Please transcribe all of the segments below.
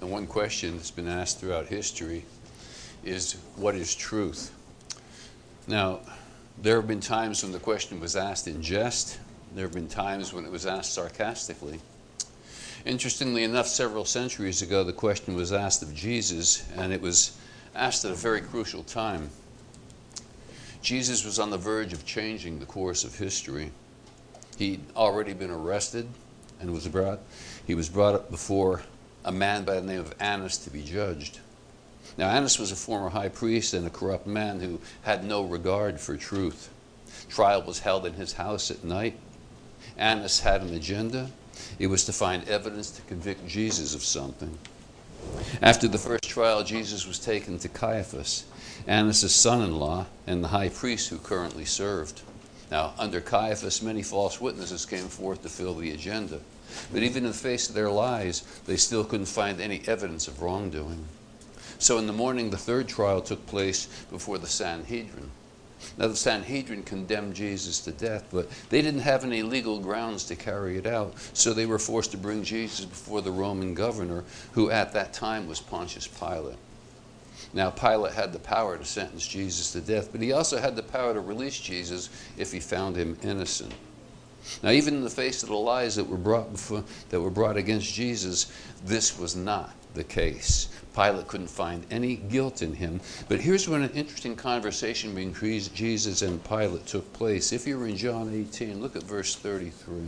And one question that's been asked throughout history is, what is truth? Now, there have been times when the question was asked in jest. There have been times when it was asked sarcastically. Interestingly enough, several centuries ago, the question was asked of Jesus, and it was asked at a very crucial time. Jesus was on the verge of changing the course of history. He'd already been arrested and he was brought up before a man by the name of Annas to be judged. Now, Annas was a former high priest and a corrupt man who had no regard for truth. Trial was held in his house at night. Annas had an agenda. It was to find evidence to convict Jesus of something. After the first trial, Jesus was taken to Caiaphas, Annas' son-in-law and the high priest who currently served. Now, under Caiaphas, many false witnesses came forth to fill the agenda. But even in the face of their lies, they still couldn't find any evidence of wrongdoing. So in the morning, the third trial took place before the Sanhedrin. Now, the Sanhedrin condemned Jesus to death, but they didn't have any legal grounds to carry it out. So they were forced to bring Jesus before the Roman governor, who at that time was Pontius Pilate. Now, Pilate had the power to sentence Jesus to death, but he also had the power to release Jesus if he found him innocent. Now, even in the face of the lies that were brought against Jesus, this was not the case. Pilate couldn't find any guilt in him. But here's when an interesting conversation between Jesus and Pilate took place. If you're in John 18, look at verse 33.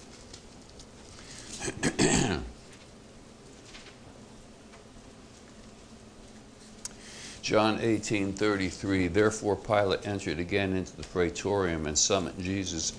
John 18:33. Therefore Pilate entered again into the praetorium and summoned Jesus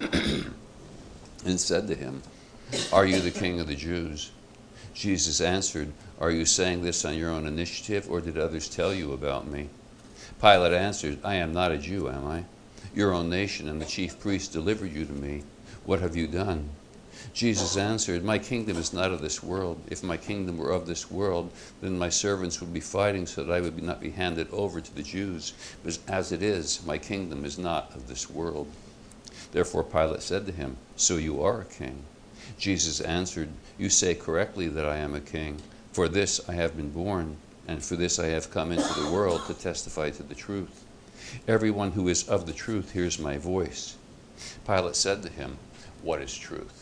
and said to him, "Are you the king of the Jews?" Jesus answered, "Are you saying this on your own initiative, or did others tell you about me?" Pilate answered, "I am not a Jew, am I? Your own nation and the chief priests delivered you to me. What have you done?" Jesus answered, "My kingdom is not of this world. If my kingdom were of this world, then my servants would be fighting so that I would not be handed over to the Jews. But as it is, my kingdom is not of this world." Therefore Pilate said to him, "So you are a king?" Jesus answered, "You say correctly that I am a king. For this I have been born, and for this I have come into the world, to testify to the truth. Everyone who is of the truth hears my voice." Pilate said to him, "What is truth?"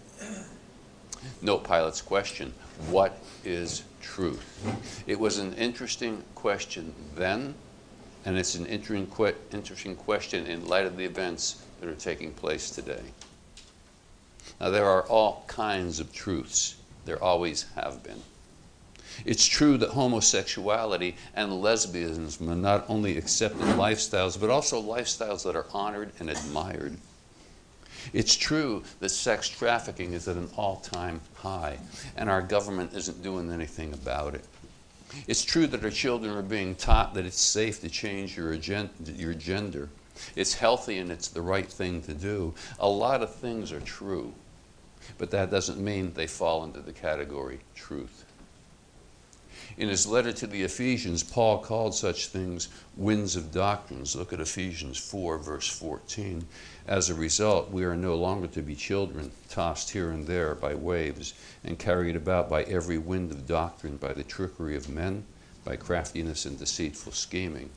Note Pilate's question, what is truth? It was an interesting question then, and it's an interesting question in light of the events that are taking place today. Now, there are all kinds of truths. There always have been. It's true that homosexuality and lesbianism are not only accepted lifestyles, but also lifestyles that are honored and admired. It's true that sex trafficking is at an all-time high, and our government isn't doing anything about it. It's true that our children are being taught that it's safe to change your gender. It's healthy and it's the right thing to do. A lot of things are true, but that doesn't mean they fall into the category truth. In his letter to the Ephesians, Paul called such things winds of doctrines. Look at Ephesians 4, verse 14. As a result, we are no longer to be children, tossed here and there by waves and carried about by every wind of doctrine, by the trickery of men, by craftiness and deceitful scheming.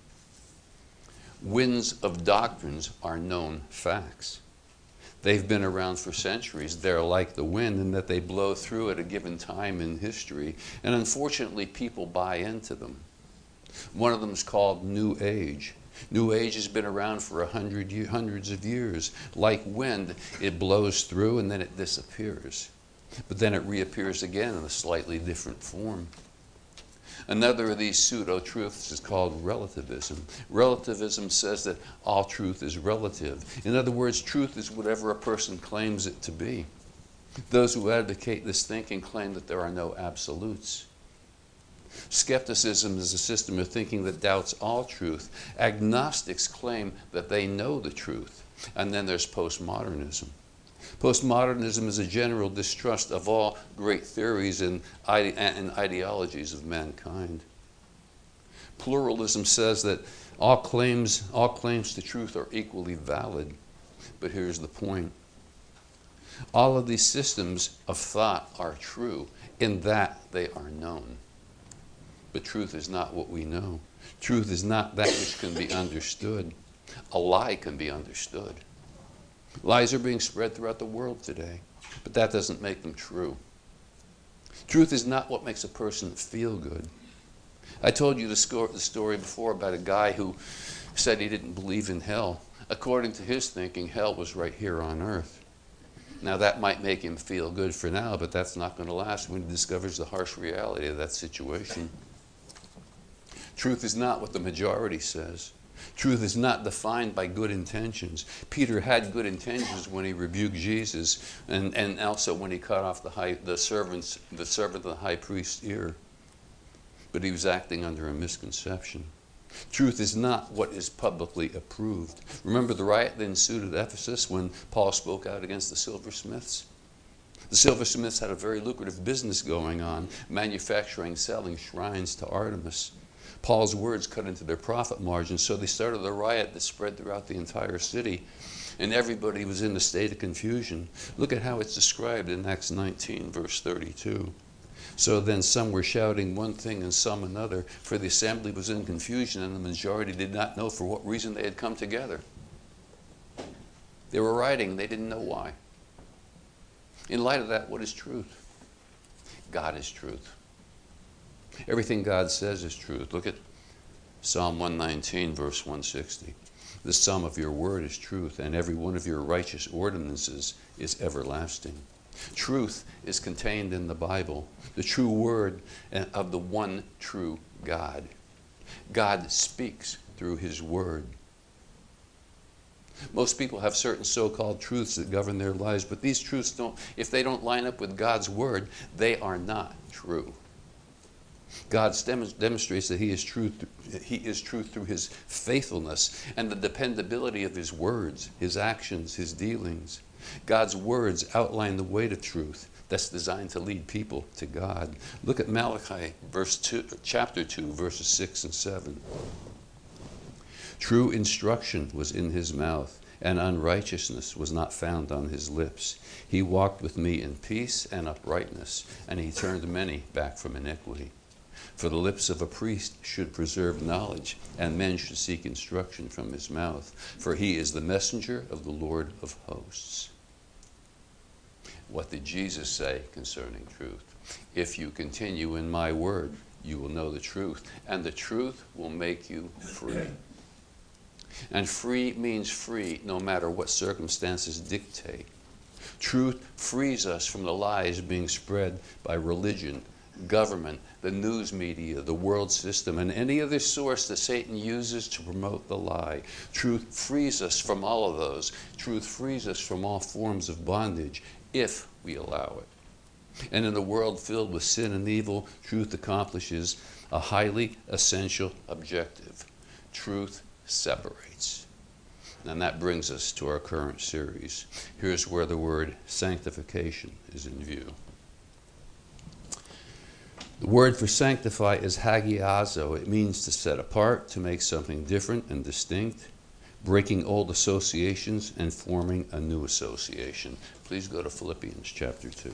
Winds of doctrines are known facts. They've been around for centuries. They're like the wind in that they blow through at a given time in history. And unfortunately, people buy into them. One of them is called New Age. New Age has been around for hundreds of years. Like wind, it blows through and then it disappears. But then it reappears again in a slightly different form. Another of these pseudo-truths is called relativism. Relativism says that all truth is relative. In other words, truth is whatever a person claims it to be. Those who advocate this thinking claim that there are no absolutes. Skepticism is a system of thinking that doubts all truth. Agnostics claim that they know the truth. And then there's postmodernism. Postmodernism is a general distrust of all great theories and ideologies of mankind. Pluralism says that all claims to truth are equally valid. But here's the point. All of these systems of thought are true, In that they are known. But truth is not what we know. Truth is not that which can be understood. A lie can be understood. Lies are being spread throughout the world today, but that doesn't make them true. Truth is not what makes a person feel good. I told you the story before about a guy who said he didn't believe in hell. According to his thinking, hell was right here on earth. Now that might make him feel good for now, but that's not going to last when he discovers the harsh reality of that situation. Truth is not what the majority says. Truth is not defined by good intentions. Peter had good intentions when he rebuked Jesus, and also when he cut off the servant of the high priest's ear. But he was acting under a misconception. Truth is not what is publicly approved. Remember the riot that ensued at Ephesus when Paul spoke out against the silversmiths? The silversmiths had a very lucrative business going on, manufacturing, selling shrines to Artemis. Paul's words cut into their profit margins, so they started a riot that spread throughout the entire city, and everybody was in a state of confusion. Look at how it's described in Acts 19, verse 32. So then some were shouting one thing and some another, for the assembly was in confusion, and the majority did not know for what reason they had come together. They were rioting, they didn't know why. In light of that, what is truth? God is truth. Everything God says is truth. Look at Psalm 119, verse 160. The sum of your word is truth, and every one of your righteous ordinances is everlasting. Truth is contained in the Bible, the true word of the one true God. God speaks through his word. Most people have certain so-called truths that govern their lives, but these truths if they don't line up with God's word, they are not true. God demonstrates that he is truth through his faithfulness and the dependability of his words, his actions, his dealings. God's words outline the way to truth that's designed to lead people to God. Look at Malachi chapter 2, verses 6 and 7. True instruction was in his mouth, and unrighteousness was not found on his lips. He walked with me in peace and uprightness, and he turned many back from iniquity. For the lips of a priest should preserve knowledge, and men should seek instruction from his mouth. For he is the messenger of the Lord of hosts. What did Jesus say concerning truth? If you continue in my word, you will know the truth, and the truth will make you free. And free means free no matter what circumstances dictate. Truth frees us from the lies being spread by religion, government, the news media, the world system, and any other source that Satan uses to promote the lie. Truth frees us from all of those. Truth frees us from all forms of bondage if we allow it. And in a world filled with sin and evil, truth accomplishes a highly essential objective. Truth separates. And that brings us to our current series. Here's where the word sanctification is in view. The word for sanctify is hagiazo. It means to set apart, to make something different and distinct, breaking old associations and forming a new association. Please go to Philippians chapter 2.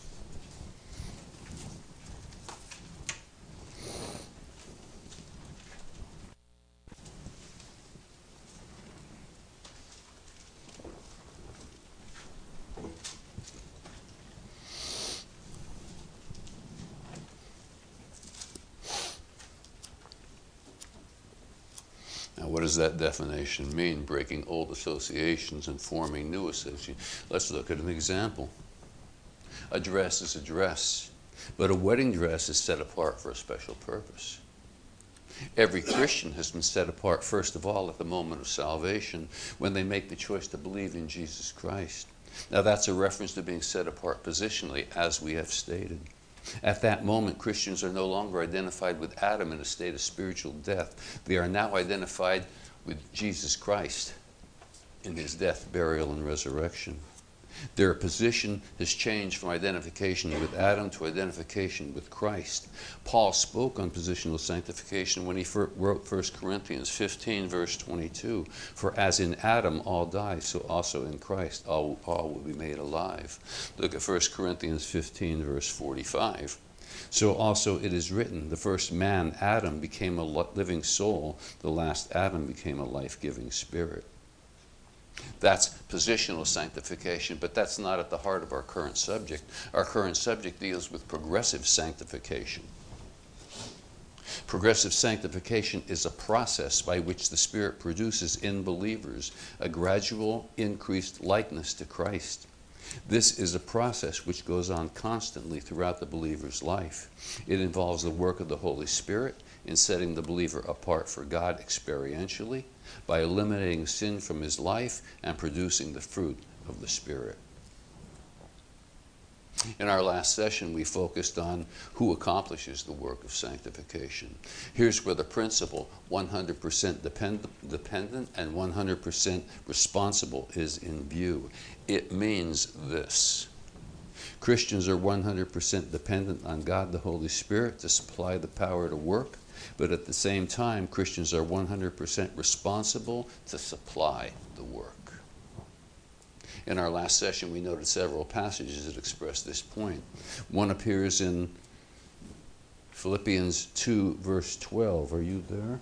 Now, what does that definition mean? Breaking old associations and forming new associations. Let's look at an example. A dress is a dress, but a wedding dress is set apart for a special purpose. Every Christian has been set apart, first of all, at the moment of salvation, when they make the choice to believe in Jesus Christ. Now, that's a reference to being set apart positionally, as we have stated. At that moment, Christians are no longer identified with Adam in a state of spiritual death. They are now identified with Jesus Christ in his death, burial, and resurrection. Their position has changed from identification with Adam to identification with Christ. Paul spoke on positional sanctification when he wrote 1 Corinthians 15, verse 22. For as in Adam all die, so also in Christ all will be made alive. Look at 1 Corinthians 15, verse 45. So also it is written, the first man, Adam, became a living soul. The last Adam became a life-giving spirit. That's positional sanctification, but that's not at the heart of our current subject. Our current subject deals with progressive sanctification. Progressive sanctification is a process by which the Spirit produces in believers a gradual increased likeness to Christ. This is a process which goes on constantly throughout the believer's life. It involves the work of the Holy Spirit in setting the believer apart for God experientially by eliminating sin from his life and producing the fruit of the Spirit. In our last session, we focused on who accomplishes the work of sanctification. Here's where the principle 100% dependent and 100% responsible is in view. It means this. Christians are 100% dependent on God the Holy Spirit to supply the power to work, but at the same time, Christians are 100% responsible to supply the work. In our last session, we noted several passages that express this point. One appears in Philippians 2, verse 12. Are you there?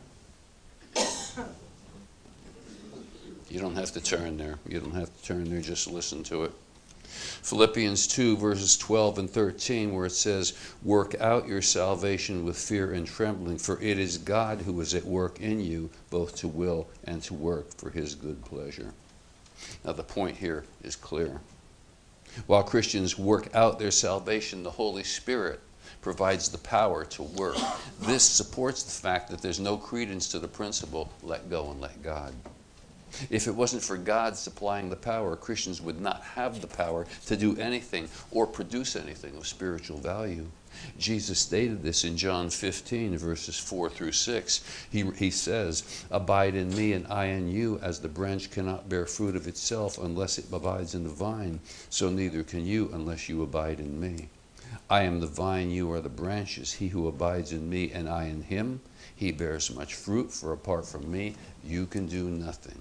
You don't have to turn there. You don't have to turn there. Just listen to it. Philippians 2, verses 12 and 13, where it says, "Work out your salvation with fear and trembling, for it is God who is at work in you, both to will and to work for his good pleasure." Now the point here is clear. While Christians work out their salvation, the Holy Spirit provides the power to work. This supports the fact that there's no credence to the principle, let go and let God. If it wasn't for God supplying the power, Christians would not have the power to do anything or produce anything of spiritual value. Jesus stated this in John 15, verses 4 through 6. He says, "Abide in me and I in you, as the branch cannot bear fruit of itself unless it abides in the vine, so neither can you unless you abide in me. I am the vine, you are the branches. He who abides in me and I in him, he bears much fruit, for apart from me, you can do nothing."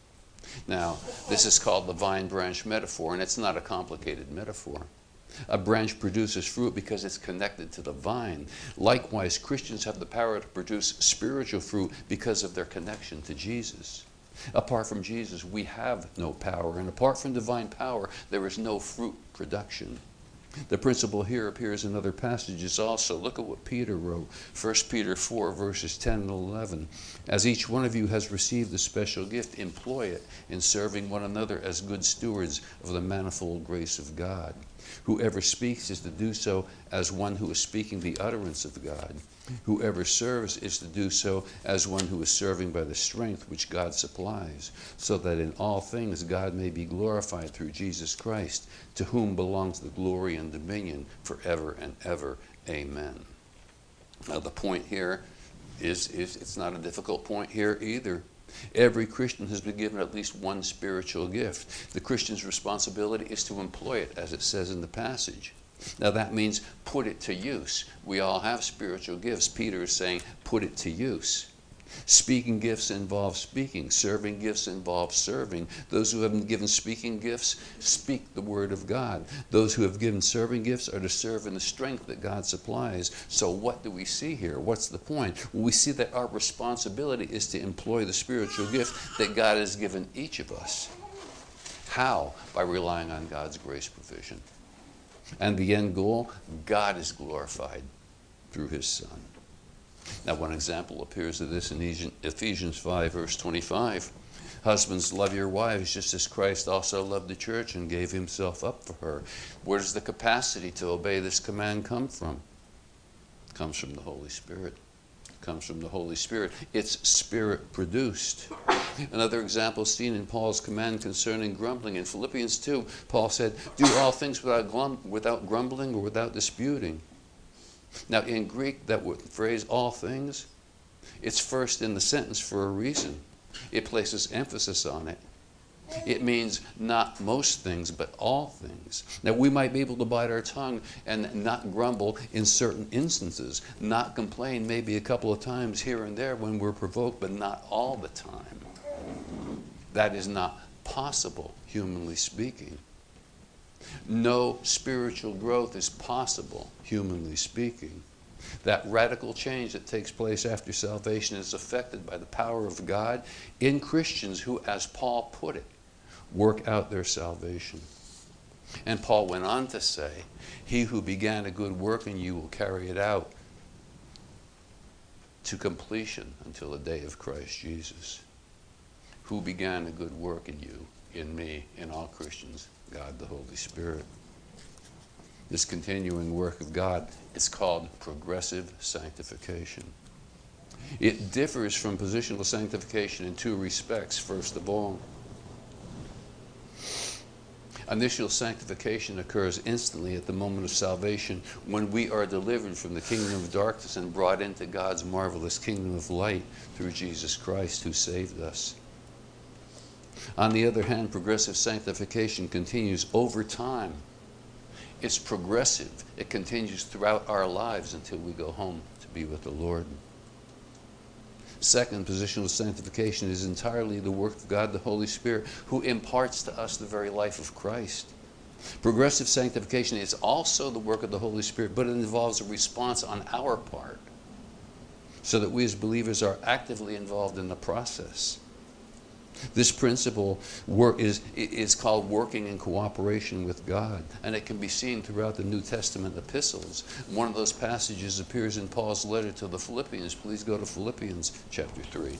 Now, this is called the vine-branch metaphor, and it's not a complicated metaphor. A branch produces fruit because it's connected to the vine. Likewise, Christians have the power to produce spiritual fruit because of their connection to Jesus. Apart from Jesus, we have no power, and apart from divine power, there is no fruit production. The principle here appears in other passages also. Look at what Peter wrote, 1 Peter 4, verses 10 and 11. "As each one of you has received a special gift, employ it in serving one another as good stewards of the manifold grace of God. Whoever speaks is to do so as one who is speaking the utterance of God. Whoever serves is to do so as one who is serving by the strength which God supplies, so that in all things God may be glorified through Jesus Christ, to whom belongs the glory and dominion forever and ever. Amen." Now the point here is it's not a difficult point here either. Every Christian has been given at least one spiritual gift. The Christian's responsibility is to employ it, as it says in the passage. Now that means put it to use. We all have spiritual gifts. Peter is saying put it to use. Speaking gifts involve speaking. Serving gifts involve serving. Those who have been given speaking gifts speak the word of God. Those who have given serving gifts are to serve in the strength that God supplies. So what do we see here? What's the point? Well, we see that our responsibility is to employ the spiritual gift that God has given each of us. How? By relying on God's grace provision. And the end goal, God is glorified through his Son. Now, one example appears of this in Ephesians 5, verse 25. "Husbands, love your wives just as Christ also loved the church and gave himself up for her." Where does the capacity to obey this command come from? It comes from the Holy Spirit. It comes from the Holy Spirit. It's Spirit produced. Another example seen in Paul's command concerning grumbling. In Philippians 2, Paul said, "Do all things without grumbling or without disputing." Now in Greek, that phrase, all things, it's first in the sentence for a reason. It places emphasis on it. It means not most things, but all things. Now we might be able to bite our tongue and not grumble in certain instances, not complain maybe a couple of times here and there when we're provoked, but not all the time. That is not possible, humanly speaking. No spiritual growth is possible, humanly speaking. That radical change that takes place after salvation is affected by the power of God in Christians who, as Paul put it, work out their salvation. And Paul went on to say, he who began a good work in you will carry it out to completion until the day of Christ Jesus. Who began a good work in you, in me, in all Christians? God the Holy Spirit. This continuing work of God is called progressive sanctification. It differs from positional sanctification in two respects. First of all, initial sanctification occurs instantly at the moment of salvation when we are delivered from the kingdom of darkness and brought into God's marvelous kingdom of light through Jesus Christ who saved us. On the other hand, progressive sanctification continues over time. It's progressive. It continues throughout our lives until we go home to be with the Lord. Second, positional sanctification is entirely the work of God the Holy Spirit, who imparts to us the very life of Christ. Progressive sanctification is also the work of the Holy Spirit, but it involves a response on our part, so that we as believers are actively involved in the process. This principle is called working in cooperation with God, and it can be seen throughout the New Testament epistles. One of those passages appears in Paul's letter to the Philippians. Please go to Philippians chapter 3.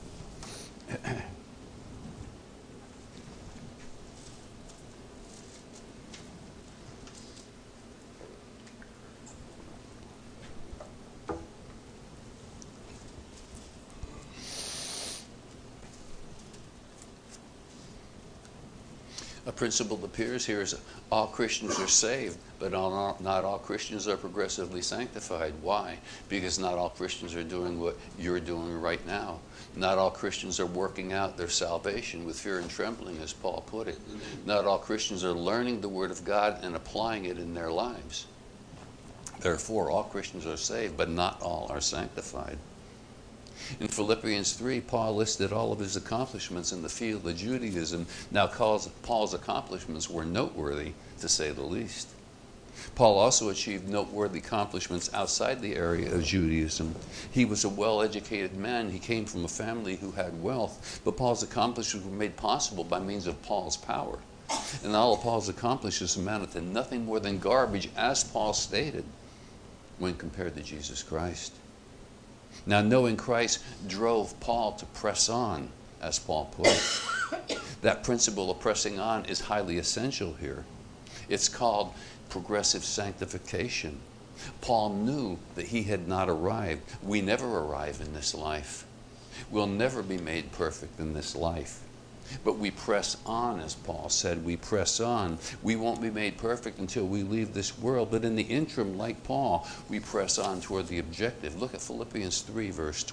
A principle that appears here is all Christians are saved, but not all Christians are progressively sanctified. Why? Because not all Christians are doing what you're doing right now. Not all Christians are working out their salvation with fear and trembling, as Paul put it. Not all Christians are learning the Word of God and applying it in their lives. Therefore, all Christians are saved, but not all are sanctified. In Philippians 3, Paul listed all of his accomplishments in the field of Judaism. Now, Paul's accomplishments were noteworthy, to say the least. Paul also achieved noteworthy accomplishments outside the area of Judaism. He was a well-educated man. He came from a family who had wealth, but Paul's accomplishments were made possible by means of Paul's power. And all of Paul's accomplishments amounted to nothing more than garbage, as Paul stated, when compared to Jesus Christ. Now, knowing Christ drove Paul to press on, as Paul put it. That principle of pressing on is highly essential here. It's called progressive sanctification. Paul knew that he had not arrived. We never arrive in this life. We'll never be made perfect in this life. But we press on, as Paul said. We press on. We won't be made perfect until we leave this world. But in the interim, like Paul, we press on toward the objective. Look at Philippians 3, verse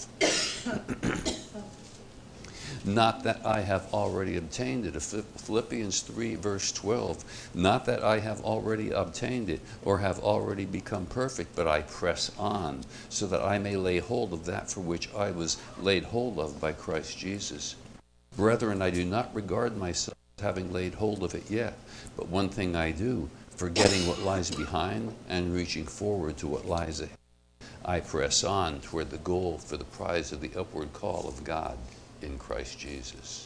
12. Not that I have already obtained it. Philippians 3, verse 12. Not that I have already obtained it or have already become perfect, but I press on, so that I may lay hold of that for which I was laid hold of by Christ Jesus. Brethren, I do not regard myself as having laid hold of it yet, but one thing I do, forgetting what lies behind and reaching forward to what lies ahead, I press on toward the goal for the prize of the upward call of God in Christ Jesus.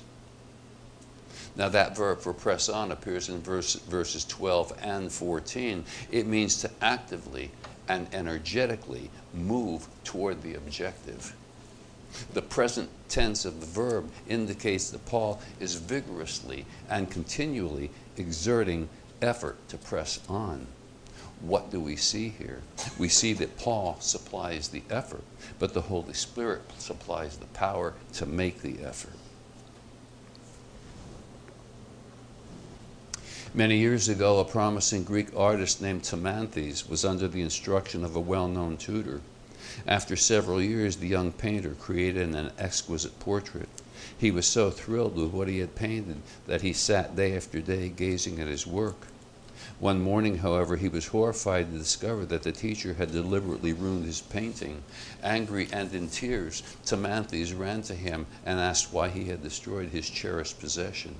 Now that verb for press on appears in verses 12 and 14. It means to actively and energetically move toward the objective. The present tense of the verb indicates that Paul is vigorously and continually exerting effort to press on. What do we see here? We see that Paul supplies the effort, but the Holy Spirit supplies the power to make the effort. Many years ago, a promising Greek artist named Timanthes was under the instruction of a well-known tutor. After several years, the young painter created an exquisite portrait. He was so thrilled with what he had painted that he sat day after day gazing at his work. One morning, however, he was horrified to discover that the teacher had deliberately ruined his painting. Angry and in tears, Timanthes ran to him and asked why he had destroyed his cherished possession.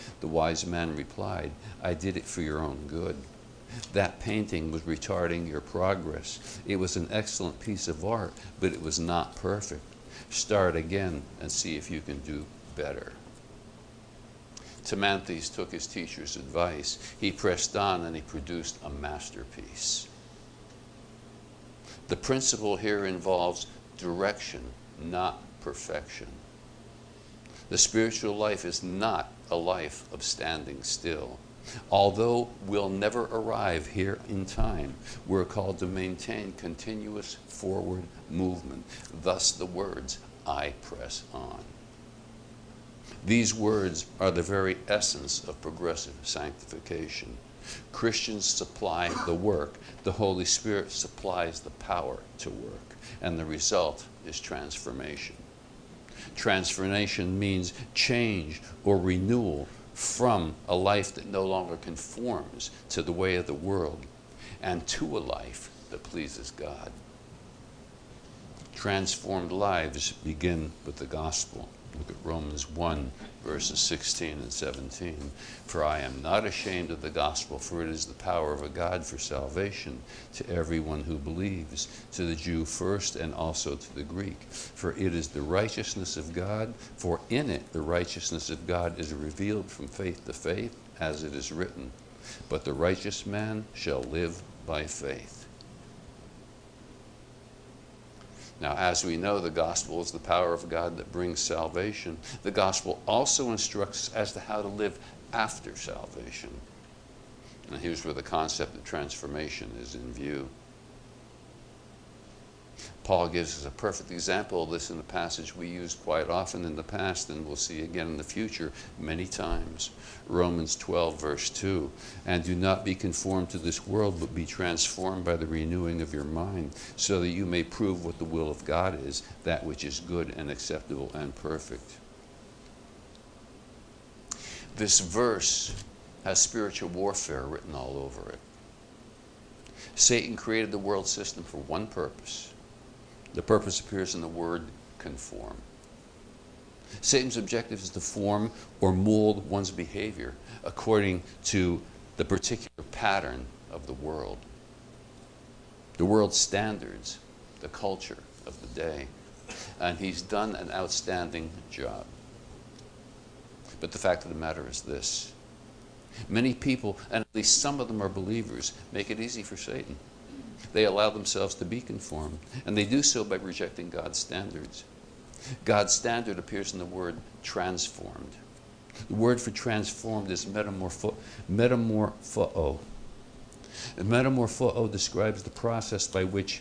The wise man replied, I did it for your own good. That painting was retarding your progress. It was an excellent piece of art, but it was not perfect. Start again and see if you can do better. Timanthes took his teacher's advice. He pressed on and he produced a masterpiece. The principle here involves direction, not perfection. The spiritual life is not a life of standing still. Although we'll never arrive here in time, we're called to maintain continuous forward movement. Thus the words, I press on. These words are the very essence of progressive sanctification. Christians supply the work. The Holy Spirit supplies the power to work. And the result is transformation. Transformation means change or renewal from a life that no longer conforms to the way of the world and to a life that pleases God. Transformed lives begin with the gospel. Look at Romans 1, verses 16 and 17. For I am not ashamed of the gospel, for it is the power of a God for salvation to everyone who believes, to the Jew first and also to the Greek. For it is the righteousness of God, for in it the righteousness of God is revealed from faith to faith, as it is written, but the righteous man shall live by faith. Now, as we know, the gospel is the power of God that brings salvation. The gospel also instructs us as to how to live after salvation. And here's where the concept of transformation is in view. Paul gives us a perfect example of this in a passage we used quite often in the past, and we'll see again in the future many times. Romans 12, verse 2. And do not be conformed to this world, but be transformed by the renewing of your mind, so that you may prove what the will of God is, that which is good and acceptable and perfect. This verse has spiritual warfare written all over it. Satan created the world system for one purpose. The purpose appears in the word conform. Satan's objective is to form or mold one's behavior according to the particular pattern of the world standards, the culture of the day. And he's done an outstanding job. But the fact of the matter is this. Many people, and at least some of them are believers, make it easy for Satan. They allow themselves to be conformed, and they do so by rejecting God's standards. God's standard appears in the word transformed. The word for transformed is metamorpho. And metamorpho describes the process by which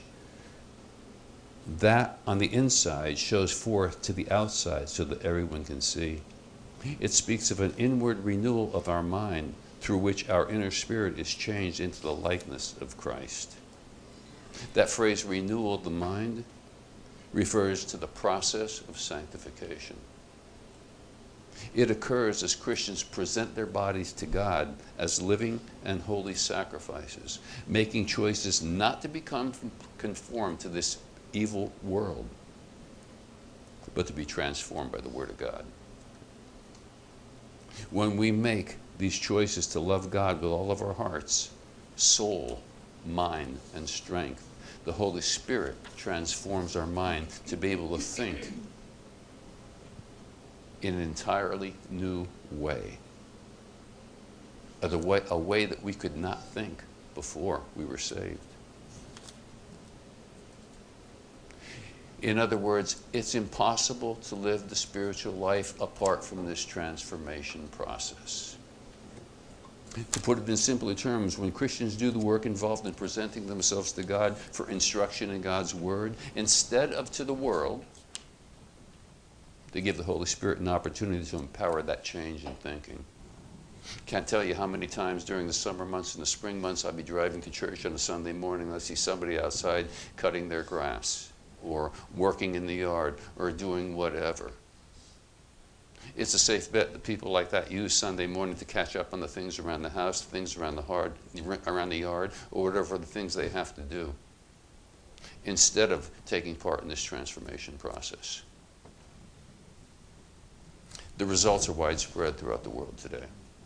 that on the inside shows forth to the outside so that everyone can see. It speaks of an inward renewal of our mind through which our inner spirit is changed into the likeness of Christ. That phrase, renewal of the mind, refers to the process of sanctification. It occurs as Christians present their bodies to God as living and holy sacrifices, making choices not to become conformed to this evil world, but to be transformed by the Word of God. When we make these choices to love God with all of our hearts, soul, mind, and strength, the Holy Spirit transforms our mind to be able to think in an entirely new way. A way that we could not think before we were saved. In other words, it's impossible to live the spiritual life apart from this transformation process. To put it in simpler terms, when Christians do the work involved in presenting themselves to God for instruction in God's Word, instead of to the world, they give the Holy Spirit an opportunity to empower that change in thinking. Can't tell you how many times during the summer months and the spring months I'd be driving to church on a Sunday morning and I see somebody outside cutting their grass or working in the yard or doing whatever. It's a safe bet that people like that use Sunday morning to catch up on the things around the house, the things around the yard, or whatever the things they have to do, instead of taking part in this transformation process. The results are widespread throughout the world today.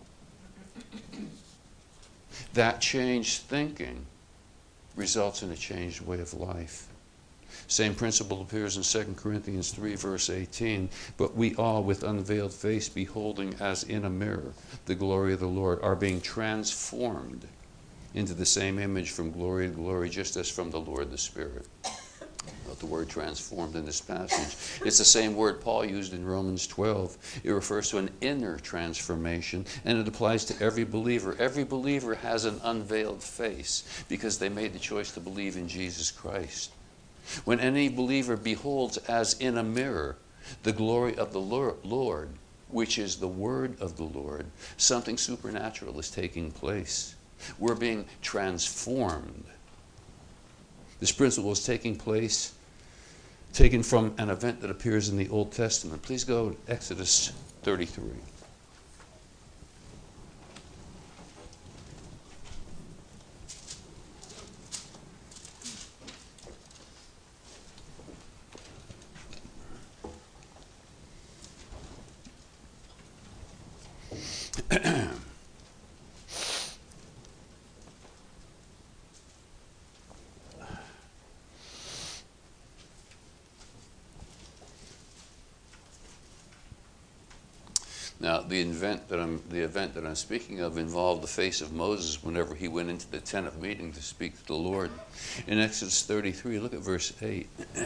That changed thinking results in a changed way of life. Same principle appears in 2 Corinthians 3, verse 18. But we all, with unveiled face, beholding as in a mirror the glory of the Lord, are being transformed into the same image from glory to glory, just as from the Lord the Spirit. Note the word transformed in this passage. It's the same word Paul used in Romans 12. It refers to an inner transformation, and it applies to every believer. Every believer has an unveiled face because they made the choice to believe in Jesus Christ. When any believer beholds as in a mirror the glory of the Lord, which is the word of the Lord, something supernatural is taking place. We're being transformed. This principle is taking place, taken from an event that appears in the Old Testament. Please go to Exodus 33. Now, the event that I'm speaking of involved the face of Moses whenever he went into the tent of meeting to speak to the Lord. In Exodus 33, look at verse 8.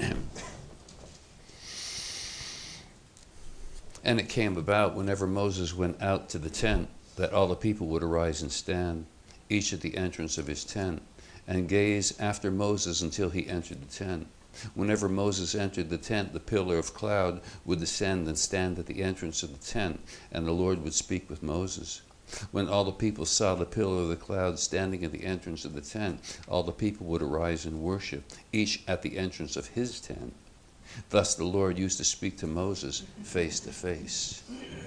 And it came about whenever Moses went out to the tent that all the people would arise and stand, each at the entrance of his tent, and gaze after Moses until he entered the tent. Whenever Moses entered the tent, the pillar of cloud would descend and stand at the entrance of the tent, and the Lord would speak with Moses. When all the people saw the pillar of the cloud standing at the entrance of the tent, all the people would arise and worship, each at the entrance of his tent. Thus the Lord used to speak to Moses face to face.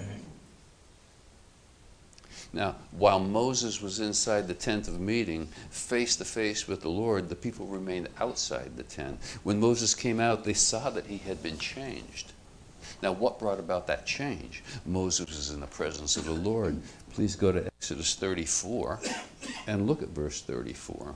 Now, while Moses was inside the tent of meeting, face to face with the Lord, the people remained outside the tent. When Moses came out, they saw that he had been changed. Now, what brought about that change? Moses was in the presence of the Lord. Please go to Exodus 34 and look at verse 34.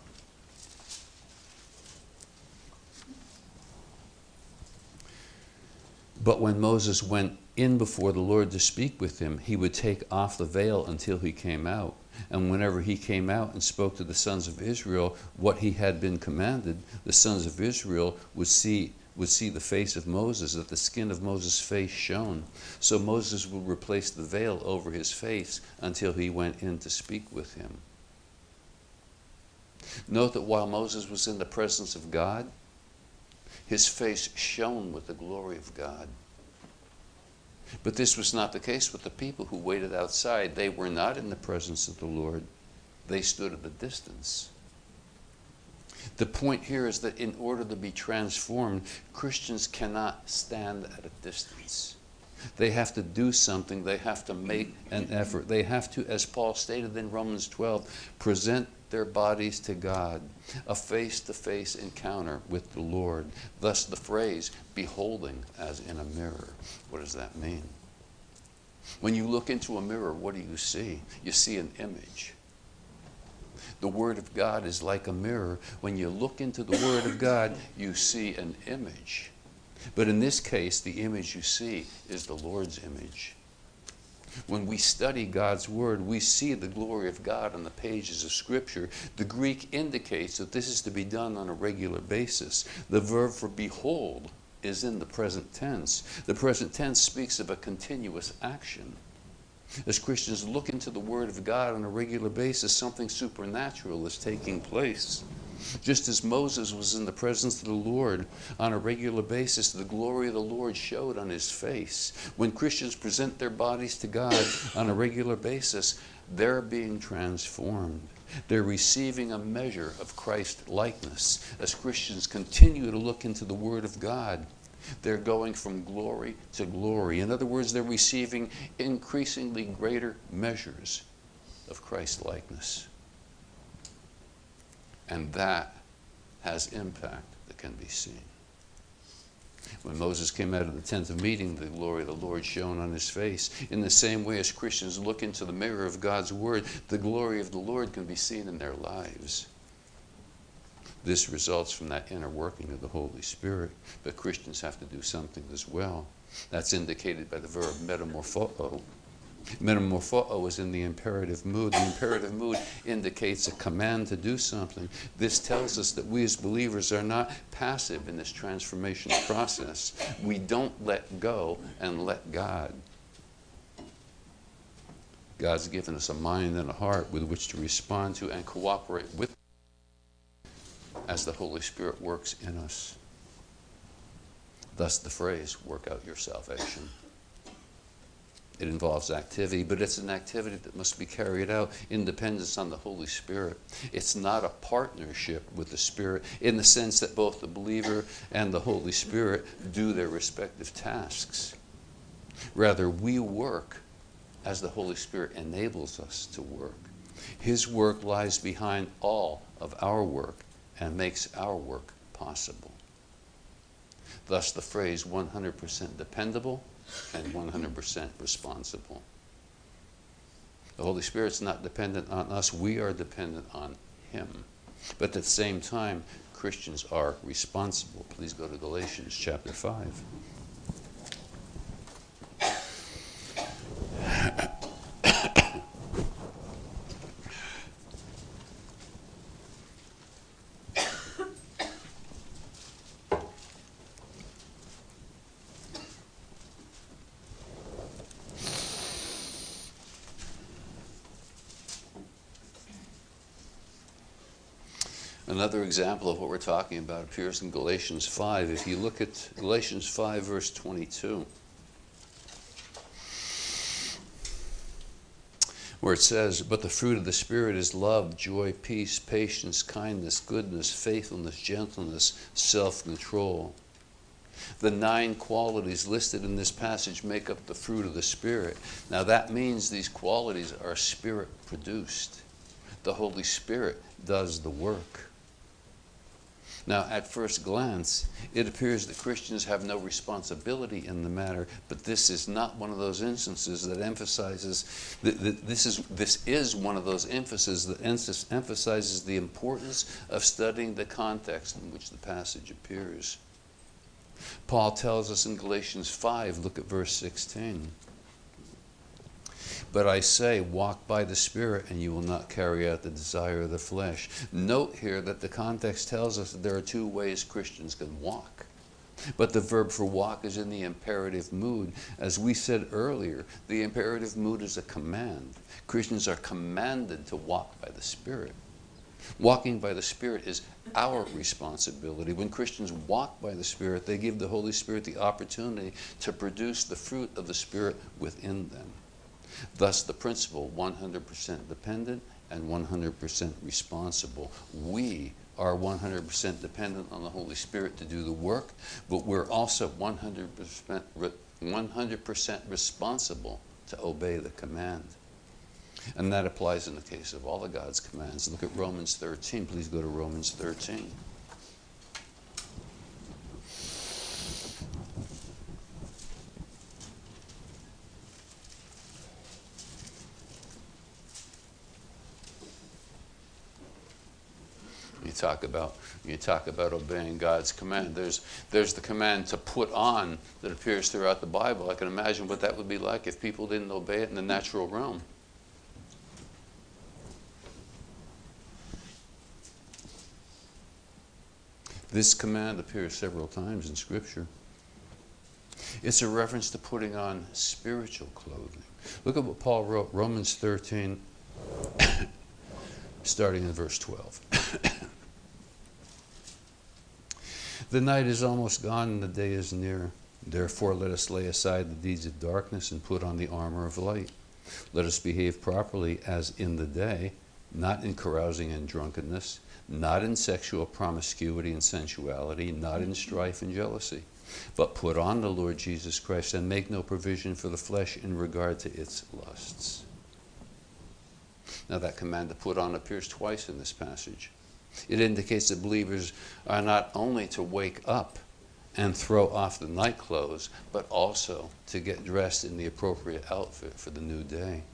But when Moses went in before the Lord to speak with him, he would take off the veil until he came out. And whenever he came out and spoke to the sons of Israel what he had been commanded, the sons of Israel would see the face of Moses, that the skin of Moses' face shone. So Moses would replace the veil over his face until he went in to speak with him. Note that while Moses was in the presence of God, his face shone with the glory of God. But this was not the case with the people who waited outside. They were not in the presence of the Lord. They stood at a distance. The point here is that in order to be transformed, Christians cannot stand at a distance. They have to do something. They have to make an effort. They have to, as Paul stated in Romans 12, present their bodies to God, a face-to-face encounter with the Lord. Thus the phrase, beholding as in a mirror. What does that mean? When you look into a mirror, what do you see? You see an image. The Word of God is like a mirror. When you look into the Word of God, you see an image. But in this case, the image you see is the Lord's image. When we study God's Word, we see the glory of God on the pages of Scripture. The Greek indicates that this is to be done on a regular basis. The verb for behold is in the present tense. The present tense speaks of a continuous action. As Christians look into the Word of God on a regular basis, something supernatural is taking place. Just as Moses was in the presence of the Lord on a regular basis, the glory of the Lord showed on his face. When Christians present their bodies to God on a regular basis, they're being transformed. They're receiving a measure of Christ likeness. As Christians continue to look into the Word of God, they're going from glory to glory. In other words, they're receiving increasingly greater measures of Christ likeness. And that has impact that can be seen. When Moses came out of the tent of meeting, the glory of the Lord shone on his face. In the same way as Christians look into the mirror of God's word, the glory of the Lord can be seen in their lives. This results from that inner working of the Holy Spirit, but Christians have to do something as well. That's indicated by the verb metamorpho. Metamorpho is in the imperative mood. The imperative mood indicates a command to do something. This tells us that we as believers are not passive in this transformation process. We don't let go and let God. God's given us a mind and a heart with which to respond to and cooperate with as the Holy Spirit works in us. Thus the phrase, work out your salvation. It involves activity, but it's an activity that must be carried out in dependence on the Holy Spirit. It's not a partnership with the Spirit in the sense that both the believer and the Holy Spirit do their respective tasks. Rather, we work as the Holy Spirit enables us to work. His work lies behind all of our work and makes our work possible. Thus the phrase 100% dependable and 100% responsible. The Holy Spirit's not dependent on us, we are dependent on Him. But at the same time, Christians are responsible. Please go to Galatians chapter 5. Another example of what we're talking about appears in Galatians 5. If you look at Galatians 5, verse 22, where it says, "But the fruit of the Spirit is love, joy, peace, patience, kindness, goodness, faithfulness, gentleness, self-control." The 9 qualities listed in this passage make up the fruit of the Spirit. Now that means these qualities are Spirit-produced. The Holy Spirit does the work. Now, at first glance, it appears that Christians have no responsibility in the matter, but this is not one of those instances that emphasizes, this is one of those emphases that emphasizes the importance of studying the context in which the passage appears. Paul tells us in Galatians 5, look at verse 16. "But I say, walk by the Spirit, and you will not carry out the desire of the flesh." Note here that the context tells us that there are 2 ways Christians can walk. But the verb for walk is in the imperative mood. As we said earlier, the imperative mood is a command. Christians are commanded to walk by the Spirit. Walking by the Spirit is our responsibility. When Christians walk by the Spirit, they give the Holy Spirit the opportunity to produce the fruit of the Spirit within them. Thus the principle, 100% dependent and 100% responsible. We are 100% dependent on the Holy Spirit to do the work, but we're also 100% responsible to obey the command. And that applies in the case of all of God's commands. Look at Romans 13. Please go to Romans 13. You talk about obeying God's command. There's the command to put on that appears throughout the Bible. I can imagine what that would be like if people didn't obey it in the natural realm. This command appears several times in Scripture. It's a reference to putting on spiritual clothing. Look at what Paul wrote, Romans 13, starting in verse 12. "The night is almost gone and the day is near. Therefore let us lay aside the deeds of darkness and put on the armor of light. Let us behave properly as in the day, not in carousing and drunkenness, not in sexual promiscuity and sensuality, not in strife and jealousy, but put on the Lord Jesus Christ and make no provision for the flesh in regard to its lusts." Now that command to put on appears twice in this passage. It indicates that believers are not only to wake up and throw off the night clothes, but also to get dressed in the appropriate outfit for the new day.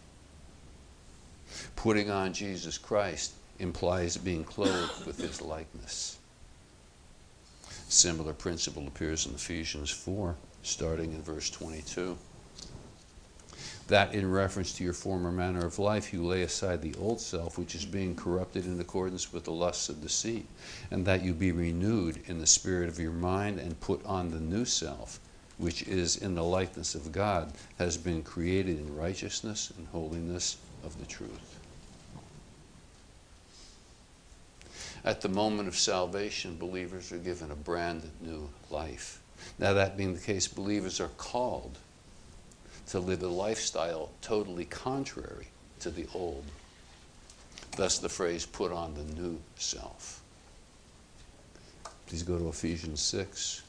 Putting on Jesus Christ implies being clothed with his likeness. Similar principle appears in Ephesians 4, starting in verse 22. That in reference to your former manner of life, you lay aside the old self, which is being corrupted in accordance with the lusts of deceit, and that you be renewed in the spirit of your mind and put on the new self, which is in the likeness of God, has been created in righteousness and holiness of the truth. At the moment of salvation, believers are given a brand new life. Now, that being the case, believers are called to live a lifestyle totally contrary to the old. Thus the phrase, put on the new self. Please go to Ephesians 6.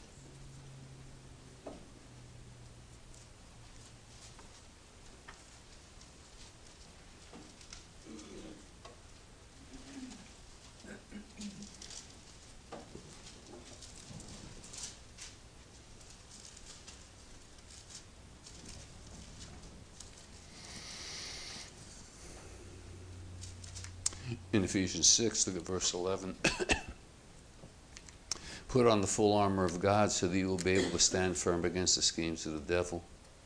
In Ephesians 6, look at verse 11. Put on the full armor of God so that you will be able to stand firm against the schemes of the devil.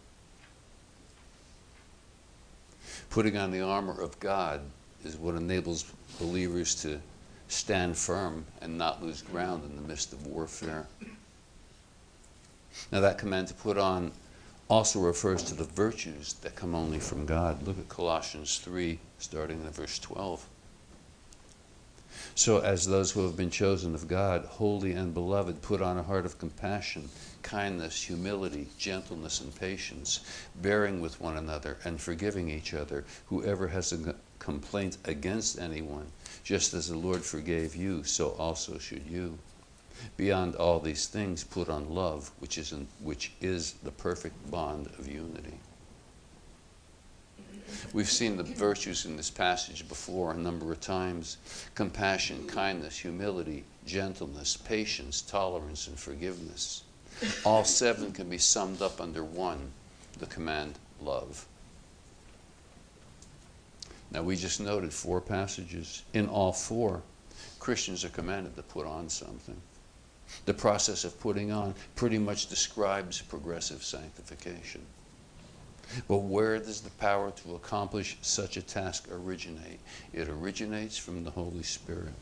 Putting on the armor of God is what enables believers to stand firm and not lose ground in the midst of warfare. Now, that command to put on also refers to the virtues that come only from God. Look at Colossians 3, starting in verse 12. So as those who have been chosen of God, holy and beloved, put on a heart of compassion, kindness, humility, gentleness, and patience, bearing with one another and forgiving each other. Whoever has a complaint against anyone, just as the Lord forgave you, so also should you. Beyond all these things, put on love, which is the perfect bond of unity. We've seen the virtues in this passage before a number of times. Compassion, kindness, humility, gentleness, patience, tolerance, and forgiveness. All seven can be summed up under one, the command, love. Now, we just noted 4 passages. In all 4, Christians are commanded to put on something. The process of putting on pretty much describes progressive sanctification. But where does the power to accomplish such a task originate? It originates from the Holy Spirit.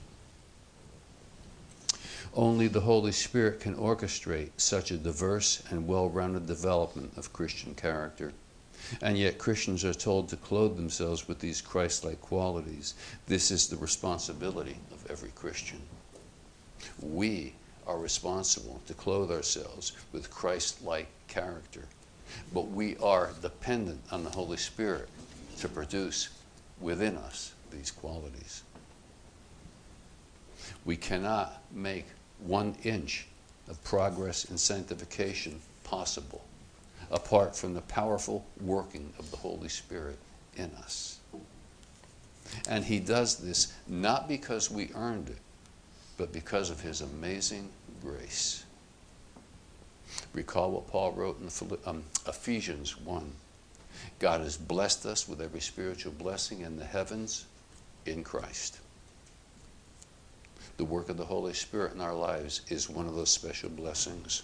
Only the Holy Spirit can orchestrate such a diverse and well-rounded development of Christian character. And yet Christians are told to clothe themselves with these Christ-like qualities. This is the responsibility of every Christian. We are responsible to clothe ourselves with Christ-like character. But we are dependent on the Holy Spirit to produce within us these qualities. We cannot make 1 inch of progress in sanctification possible apart from the powerful working of the Holy Spirit in us. And he does this not because we earned it, but because of his amazing grace. Recall what Paul wrote in Ephesians 1. God has blessed us with every spiritual blessing in the heavens in Christ. The work of the Holy Spirit in our lives is one of those special blessings.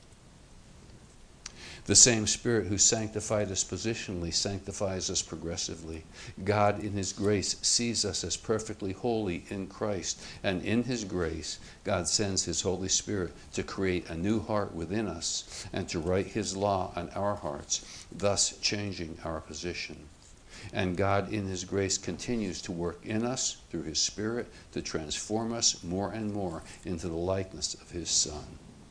The same Spirit who sanctified us positionally sanctifies us progressively. God in his grace sees us as perfectly holy in Christ, and in his grace, God sends his Holy Spirit to create a new heart within us and to write his law on our hearts, thus changing our position. And God in his grace continues to work in us through his Spirit to transform us more and more into the likeness of his Son.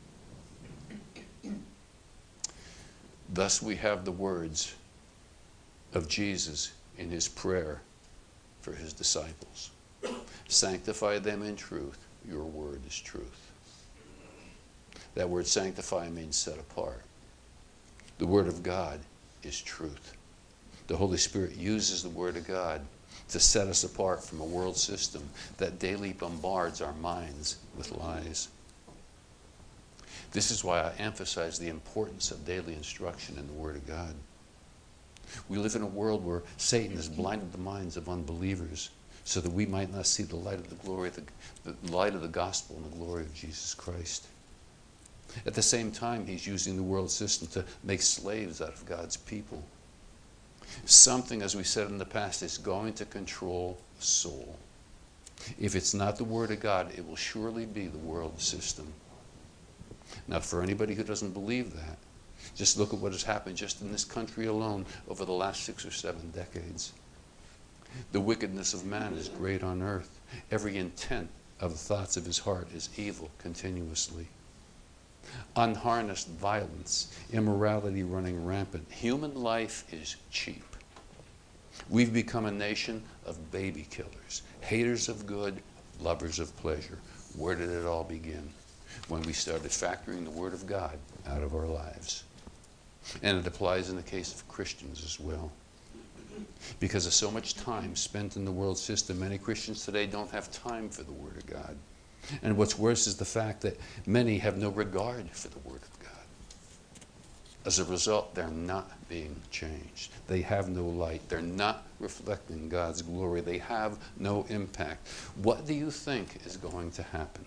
Thus we have the words of Jesus in his prayer for his disciples. Sanctify them in truth. Your word is truth. That word sanctify means set apart. The word of God is truth. The Holy Spirit uses the word of God to set us apart from a world system that daily bombards our minds with lies. This is why I emphasize the importance of daily instruction in the Word of God. We live in a world where Satan has blinded the minds of unbelievers so that we might not see the light of the glory, the light of the gospel and the glory of Jesus Christ. At the same time, he's using the world system to make slaves out of God's people. Something, as we said in the past, is going to control the soul. If it's not the Word of God, it will surely be the world system. Now, for anybody who doesn't believe that, just look at what has happened just in this country alone over the last 6 or 7 decades. The wickedness of man is great on earth. Every intent of the thoughts of his heart is evil continuously. Unharnessed violence, immorality running rampant. Human life is cheap. We've become a nation of baby killers, haters of good, lovers of pleasure. Where did it all begin? When we started factoring the Word of God out of our lives. And it applies in the case of Christians as well. Because of so much time spent in the world system, many Christians today don't have time for the Word of God. And what's worse is the fact that many have no regard for the Word of God. As a result, they're not being changed. They have no light. They're not reflecting God's glory. They have no impact. What do you think is going to happen?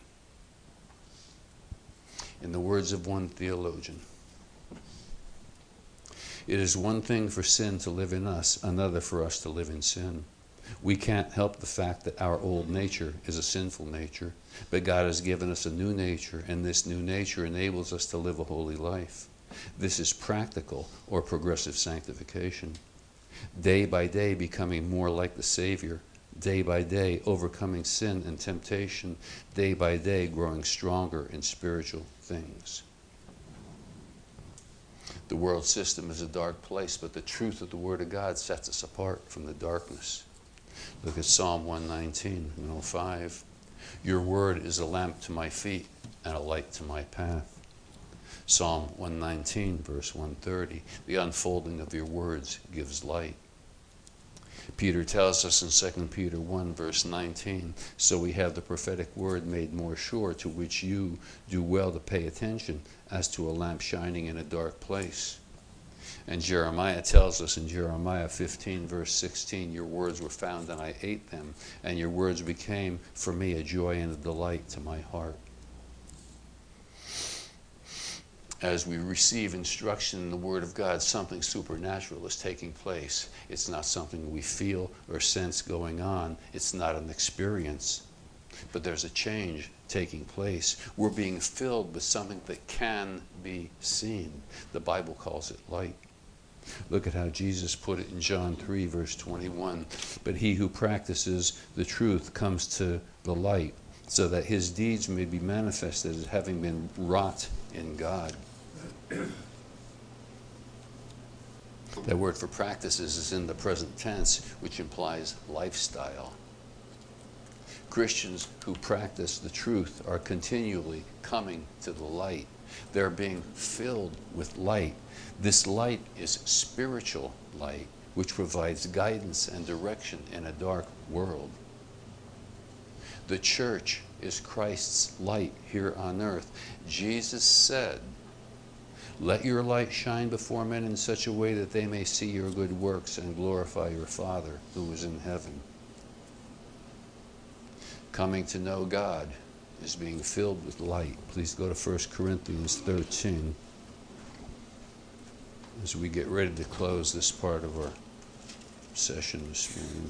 In the words of one theologian, it is one thing for sin to live in us, another for us to live in sin. We can't help the fact that our old nature is a sinful nature, but God has given us a new nature, and this new nature enables us to live a holy life. This is practical or progressive sanctification. Day by day becoming more like the Savior, day by day overcoming sin and temptation, day by day growing stronger in spiritual things. The world system is a dark place, but the truth of the Word of God sets us apart from the darkness. Look at Psalm 119, 105. Your word is a lamp to my feet and a light to my path. Psalm 119, verse 130. The unfolding of your words gives light. Peter tells us in 2 Peter 1, verse 19, so we have the prophetic word made more sure, to which you do well to pay attention, as to a lamp shining in a dark place. And Jeremiah tells us in Jeremiah 15, verse 16, your words were found and I ate them, and your words became for me a joy and a delight to my heart. As we receive instruction in the Word of God, something supernatural is taking place. It's not something we feel or sense going on. It's not an experience. But there's a change taking place. We're being filled with something that can be seen. The Bible calls it light. Look at how Jesus put it in John 3, verse 21. But he who practices the truth comes to the light, so that his deeds may be manifested as having been wrought in God. That word for practices is in the present tense, which implies lifestyle. Christians who practice the truth are continually coming to the light. They're being filled with light. This light is spiritual light, which provides guidance and direction in a dark world. The church is Christ's light here on earth. Jesus said, let your light shine before men in such a way that they may see your good works and glorify your Father who is in heaven. Coming to know God is being filled with light. Please go to 1 Corinthians 13 as we get ready to close this part of our session this morning.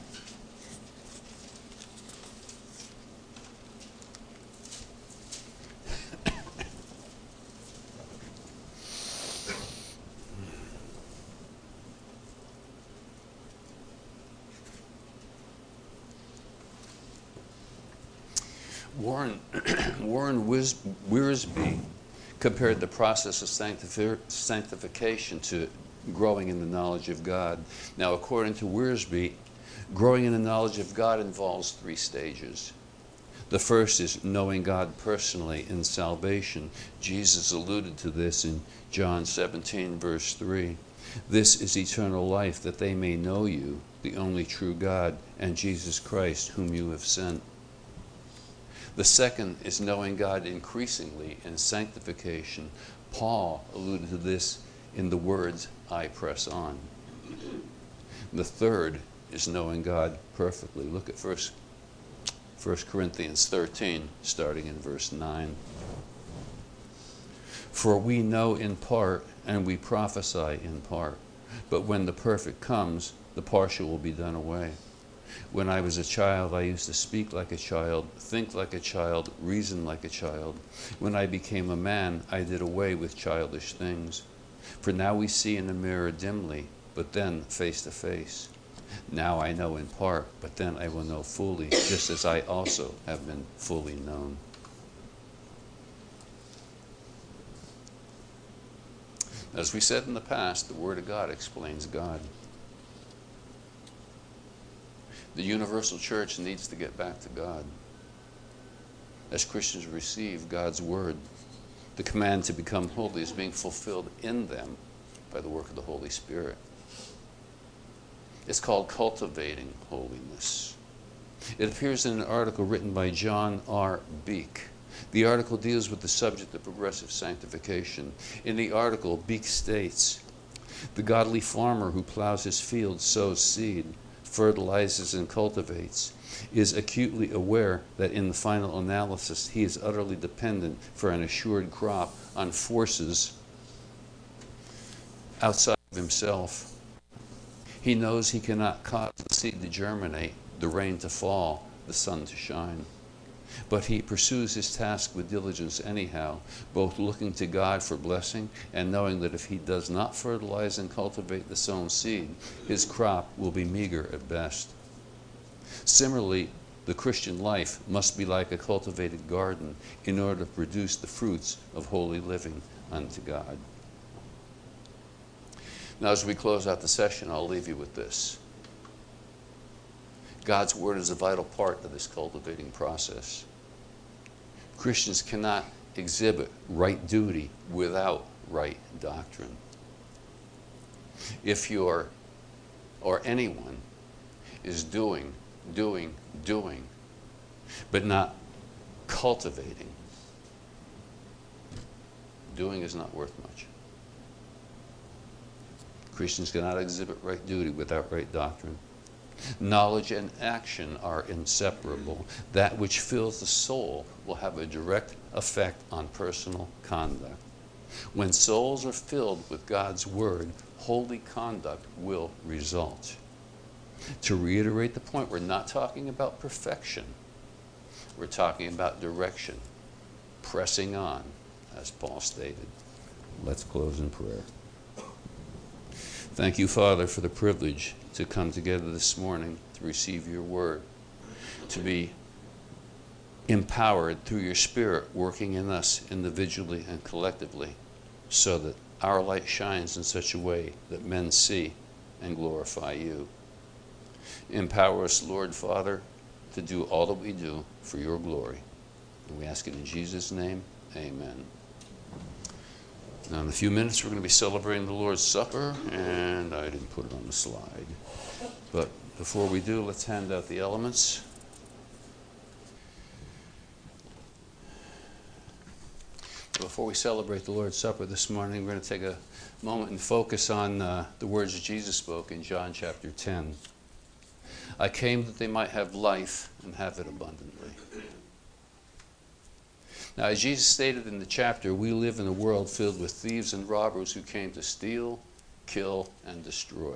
Warren Wiersbe compared the process of sanctification to growing in the knowledge of God. Now, according to Wiersbe, growing in the knowledge of God involves 3 stages. The first is knowing God personally in salvation. Jesus alluded to this in John 17, verse 3. This is eternal life, that they may know you, the only true God, and Jesus Christ, whom you have sent. The second is knowing God increasingly in sanctification. Paul alluded to this in the words, I press on. The third is knowing God perfectly. Look at 1 Corinthians 13, starting in verse 9. For we know in part, and we prophesy in part. But when the perfect comes, the partial will be done away. When I was a child, I used to speak like a child, think like a child, reason like a child. When I became a man, I did away with childish things. For now we see in a mirror dimly, but then face to face. Now I know in part, but then I will know fully, just as I also have been fully known. As we said in the past, the Word of God explains God. The universal church needs to get back to God. As Christians receive God's Word, the command to become holy is being fulfilled in them by the work of the Holy Spirit. It's called cultivating holiness. It appears in an article written by John R. Beek. The article deals with the subject of progressive sanctification. In the article, Beek states, the godly farmer who plows his field, sows seed, fertilizes and cultivates, is acutely aware that in the final analysis he is utterly dependent for an assured crop on forces outside of himself. He knows he cannot cause the seed to germinate, the rain to fall, the sun to shine. But he pursues his task with diligence anyhow, both looking to God for blessing and knowing that if he does not fertilize and cultivate the sown seed, his crop will be meager at best. Similarly, the Christian life must be like a cultivated garden in order to produce the fruits of holy living unto God. Now, as we close out the session, I'll leave you with this. God's Word is a vital part of this cultivating process. Christians cannot exhibit right duty without right doctrine. If you're, or anyone, is doing, but not cultivating, doing is not worth much. Christians cannot exhibit right duty without right doctrine. Knowledge and action are inseparable. That which fills the soul will have a direct effect on personal conduct. When souls are filled with God's Word, holy conduct will result. To reiterate the point, we're not talking about perfection. We're talking about direction, pressing on, as Paul stated. Let's close in prayer. Thank you, Father, for the privilege to come together this morning to receive your word, to be empowered through your Spirit working in us individually and collectively, so that our light shines in such a way that men see and glorify you. Empower us, Lord, Father, to do all that we do for your glory. And we ask it in Jesus' name, amen. Now, in a few minutes, we're going to be celebrating the Lord's Supper, and I didn't put it on the slide. But before we do, let's hand out the elements. Before we celebrate the Lord's Supper this morning, we're going to take a moment and focus on the words Jesus spoke in John chapter 10. I came that they might have life and have it abundantly. Now, as Jesus stated in the chapter, we live in a world filled with thieves and robbers who came to steal, kill, and destroy.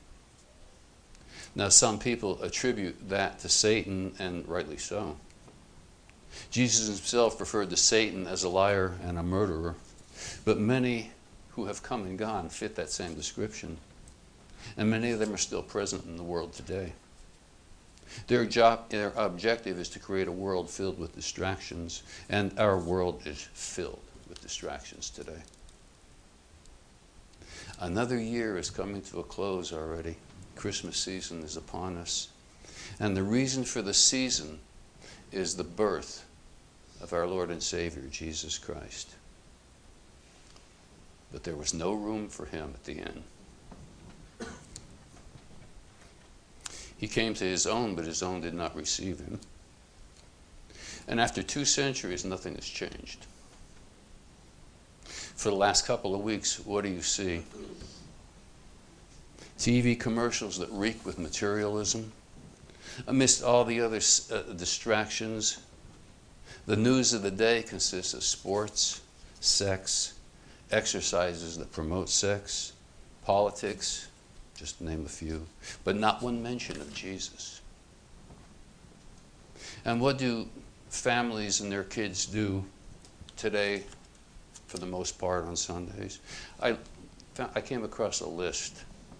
Now, some people attribute that to Satan, and rightly so. Jesus himself referred to Satan as a liar and a murderer, but many who have come and gone fit that same description, and many of them are still present in the world today. Their objective is to create a world filled with distractions, and our world is filled with distractions today. Another year is coming to a close already. Christmas season is upon us. And the reason for the season is the birth of our Lord and Savior, Jesus Christ. But there was no room for him at the end. He came to his own, but his own did not receive him. And after 2 centuries, nothing has changed. For the last couple of weeks, what do you see? TV commercials that reek with materialism. Amidst all the other distractions, the news of the day consists of sports, sex, exercises that promote sex, politics, just to name a few, but not one mention of Jesus. And what do families and their kids do today, for the most part, on Sundays? I came across a list.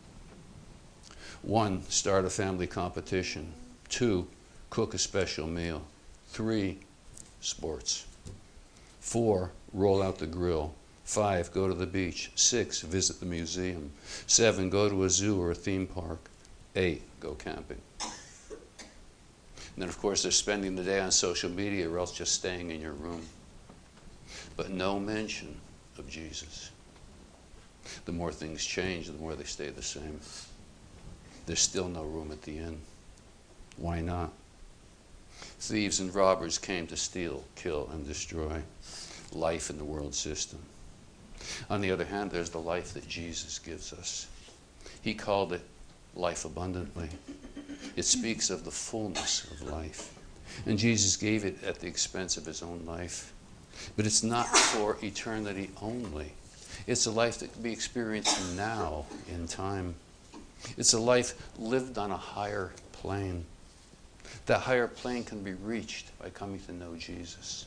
1, start a family competition. 2, cook a special meal. 3, sports. 4, roll out the grill. 5, go to the beach. 6, visit the museum. 7, go to a zoo or a theme park. 8, go camping. And then, of course, they're spending the day on social media or else just staying in your room. But no mention of Jesus. The more things change, the more they stay the same. There's still no room at the inn. Why not? Thieves and robbers came to steal, kill, and destroy life in the world system. On the other hand, there's the life that Jesus gives us. He called it life abundantly. It speaks of the fullness of life. And Jesus gave it at the expense of his own life. But it's not for eternity only. It's a life that can be experienced now in time. It's a life lived on a higher plane. That higher plane can be reached by coming to know Jesus.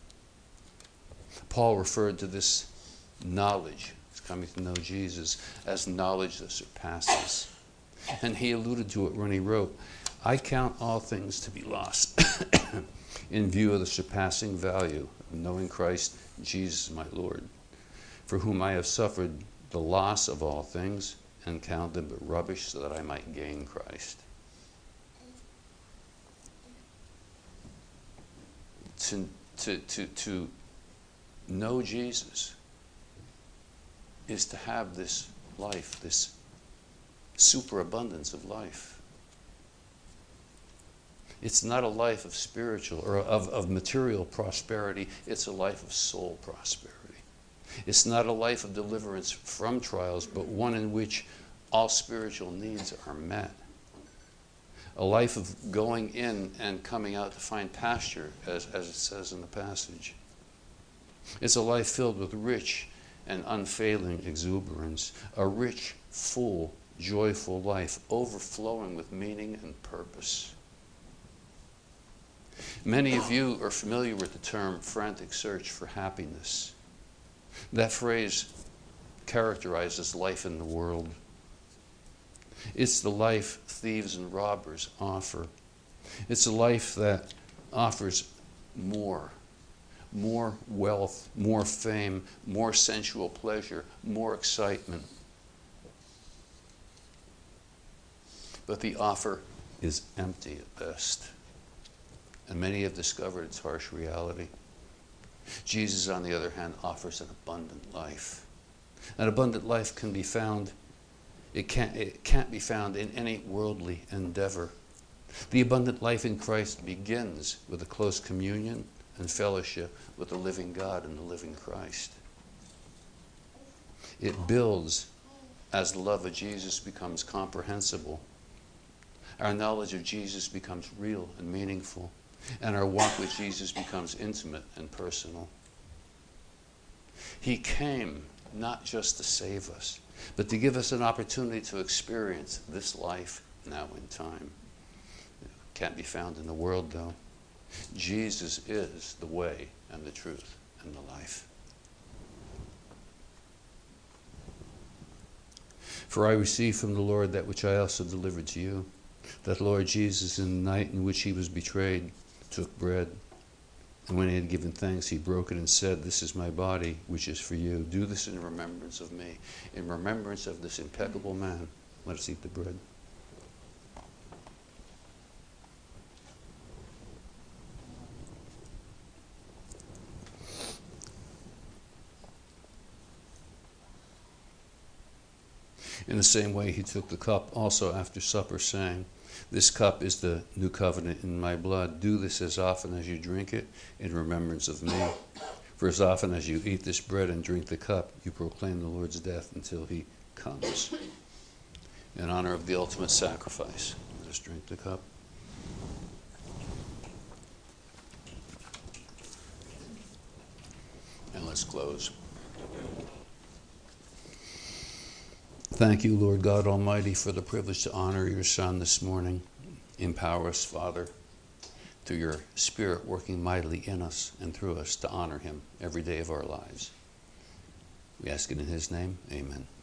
Paul referred to this knowledge, coming to know Jesus, as knowledge that surpasses. And he alluded to it when he wrote, I count all things to be lost in view of the surpassing value of knowing Christ Jesus my Lord, for whom I have suffered the loss of all things and count them but rubbish so that I might gain Christ. To know Jesus is to have this life, this superabundance of life. It's not a life of spiritual or of material prosperity. It's a life of soul prosperity. It's not a life of deliverance from trials, but one in which all spiritual needs are met. A life of going in and coming out to find pasture, as it says in the passage. It's a life filled with rich and unfailing exuberance. A rich, full, joyful life, overflowing with meaning and purpose. Many of you are familiar with the term frantic search for happiness. That phrase characterizes life in the world. It's the life thieves and robbers offer. It's a life that offers more wealth, more fame, more sensual pleasure, more excitement. But the offer is empty at best. And many have discovered its harsh reality. Jesus, on the other hand, offers an abundant life. An abundant life can be found, it can't be found in any worldly endeavor. The abundant life in Christ begins with a close communion and fellowship with the living God and the living Christ. It builds as the love of Jesus becomes comprehensible. Our knowledge of Jesus becomes real and meaningful, and our walk with Jesus becomes intimate and personal. He came not just to save us, but to give us an opportunity to experience this life now in time. Can't be found in the world, though. Jesus is the way and the truth and the life. For I received from the Lord that which I also delivered to you, that Lord Jesus, in the night in which he was betrayed, took bread, and when he had given thanks, he broke it and said, "This is my body, which is for you. Do this in remembrance of me." In remembrance of this impeccable man, let us eat the bread. In the same way, he took the cup also after supper, saying, This cup is the new covenant in my blood. Do this as often as you drink it in remembrance of me. For as often as you eat this bread and drink the cup, you proclaim the Lord's death until he comes. In honor of the ultimate sacrifice, let us drink the cup. And let's close. Thank you, Lord God Almighty, for the privilege to honor your Son this morning. Empower us, Father, through your Spirit working mightily in us and through us to honor him every day of our lives. We ask it in his name. Amen.